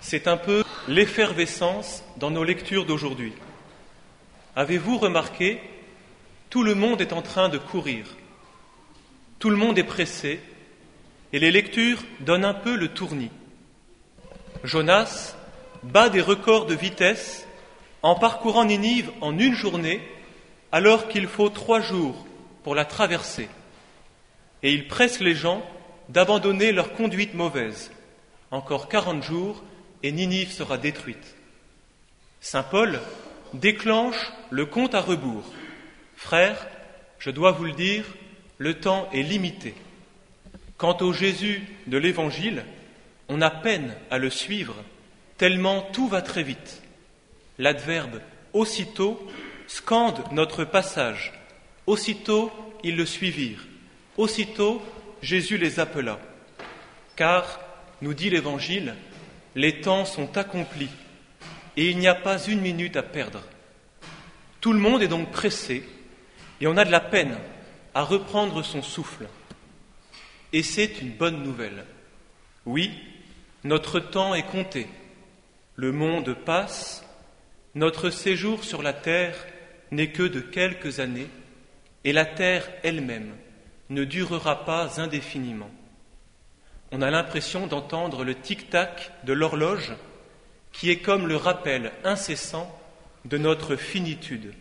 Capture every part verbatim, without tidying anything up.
c'est un peu l'effervescence dans nos lectures d'aujourd'hui. Avez-vous remarqué, tout le monde est en train de courir, tout le monde est pressé, et les lectures donnent un peu le tournis. Jonas bat des records de vitesse en parcourant Ninive en une journée, alors qu'il faut trois jours pour la traverser. Et il presse les gens d'abandonner leur conduite mauvaise. Encore quarante jours et Ninive sera détruite. Saint Paul déclenche le compte à rebours. Frères, je dois vous le dire, le temps est limité. Quant au Jésus de l'Évangile, on a peine à le suivre, tellement tout va très vite. L'adverbe « aussitôt » scande notre passage. Aussitôt, ils le suivirent. Aussitôt, Jésus les appela. Car, nous dit l'Évangile, les temps sont accomplis et il n'y a pas une minute à perdre. Tout le monde est donc pressé et on a de la peine à reprendre son souffle. Et c'est une bonne nouvelle. Oui, notre temps est compté. Le monde passe, notre séjour sur la terre n'est que de quelques années et la terre elle-même ne durera pas indéfiniment. On a l'impression d'entendre le tic-tac de l'horloge qui est comme le rappel incessant de notre finitude.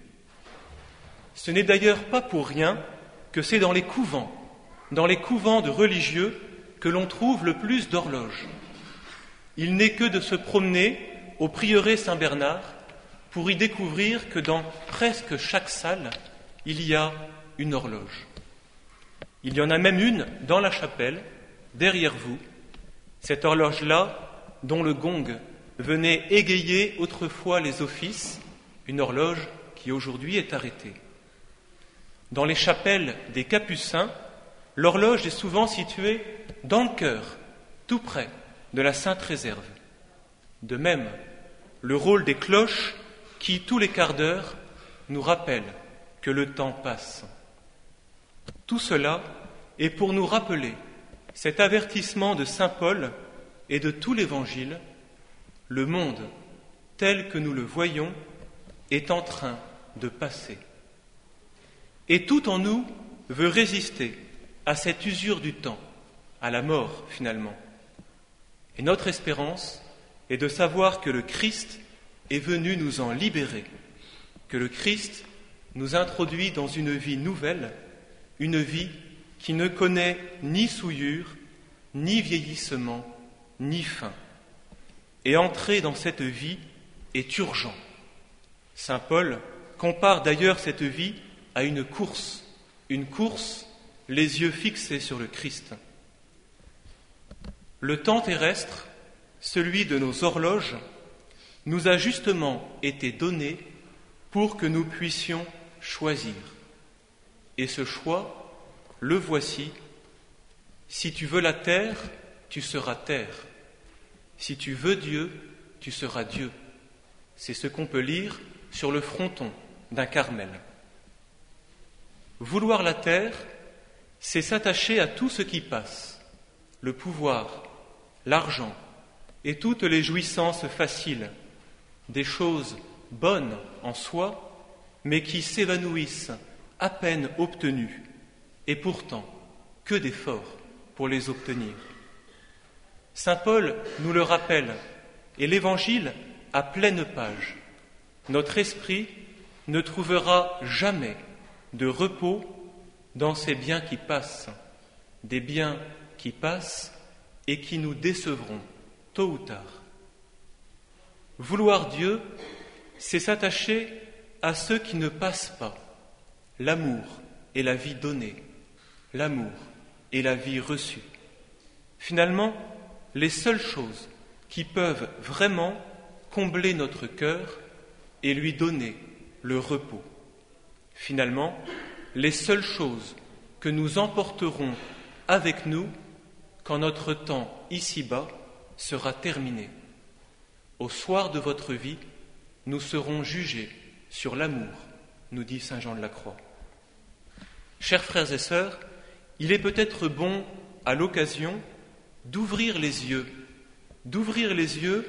Ce n'est d'ailleurs pas pour rien que c'est dans les couvents, dans les couvents de religieux que l'on trouve le plus d'horloges. Il n'est que de se promener au prieuré Saint-Bernard pour y découvrir que dans presque chaque salle, il y a une horloge. Il y en a même une dans la chapelle, derrière vous, cette horloge-là dont le gong venait égayer autrefois les offices, une horloge qui aujourd'hui est arrêtée. Dans les chapelles des Capucins, l'horloge est souvent située dans le chœur, tout près de la Sainte Réserve. De même, le rôle des cloches qui, tous les quarts d'heure, nous rappellent que le temps passe. Tout cela est pour nous rappeler cet avertissement de saint Paul et de tout l'Évangile, le monde, tel que nous le voyons, est en train de passer. Et tout en nous veut résister à cette usure du temps, à la mort finalement. Et notre espérance est de savoir que le Christ est venu nous en libérer, que le Christ nous introduit dans une vie nouvelle, une vie qui ne connaît ni souillure, ni vieillissement, ni fin. Et entrer dans cette vie est urgent. Saint Paul compare d'ailleurs cette vie à une course, une course, les yeux fixés sur le Christ. Le temps terrestre, celui de nos horloges, nous a justement été donné pour que nous puissions choisir. Et ce choix, le voici. Si tu veux la terre, tu seras terre. Si tu veux Dieu, tu seras Dieu. C'est ce qu'on peut lire sur le fronton d'un Carmel. Vouloir la terre, c'est s'attacher à tout ce qui passe, le pouvoir, l'argent et toutes les jouissances faciles, des choses bonnes en soi, mais qui s'évanouissent à peine obtenues, et pourtant, que d'efforts pour les obtenir. Saint Paul nous le rappelle, et l'Évangile à pleine page. Notre esprit ne trouvera jamais de repos dans ces biens qui passent, des biens qui passent et qui nous décevront tôt ou tard. Vouloir Dieu, c'est s'attacher à ceux qui ne passent pas, l'amour et la vie donnée, l'amour et la vie reçue. Finalement, les seules choses qui peuvent vraiment combler notre cœur et lui donner le repos. Finalement, les seules choses que nous emporterons avec nous quand notre temps ici-bas sera terminé. Au soir de votre vie, nous serons jugés sur l'amour, nous dit saint Jean de la Croix. Chers frères et sœurs, il est peut-être bon, à l'occasion, d'ouvrir les yeux, d'ouvrir les yeux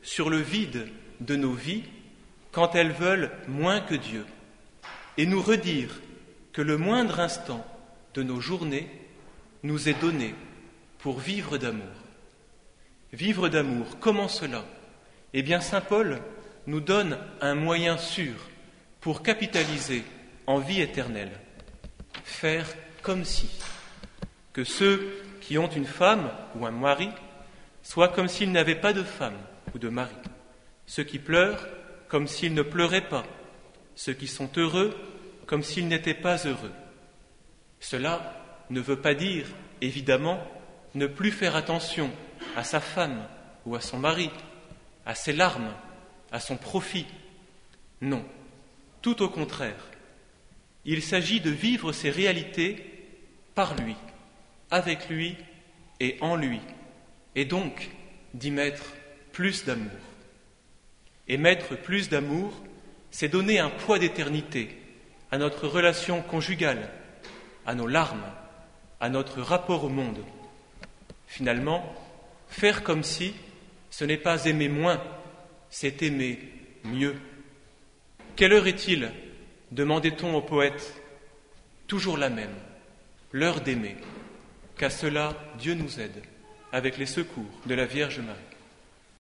sur le vide de nos vies quand elles veulent moins que Dieu, et nous redire que le moindre instant de nos journées nous est donné pour vivre d'amour. Vivre d'amour, comment cela ? Eh bien, saint Paul nous donne un moyen sûr pour capitaliser en vie éternelle. Faire comme si, que ceux qui ont une femme ou un mari soient comme s'ils n'avaient pas de femme ou de mari, ceux qui pleurent comme s'ils ne pleuraient pas, ceux qui sont heureux comme s'ils n'étaient pas heureux. Cela ne veut pas dire, évidemment, ne plus faire attention à sa femme ou à son mari, à ses larmes, à son profit. Non, tout au contraire. Il s'agit de vivre ces réalités par lui, avec lui et en lui, et donc d'y mettre plus d'amour. Et mettre plus d'amour, c'est donner un poids d'éternité à notre relation conjugale, à nos larmes, à notre rapport au monde. Finalement, faire comme si, ce n'est pas aimer moins, c'est aimer mieux. Quelle heure est-il ? Demandait-on au poète. Toujours la même, l'heure d'aimer. Qu'à cela, Dieu nous aide, avec les secours de la Vierge Marie.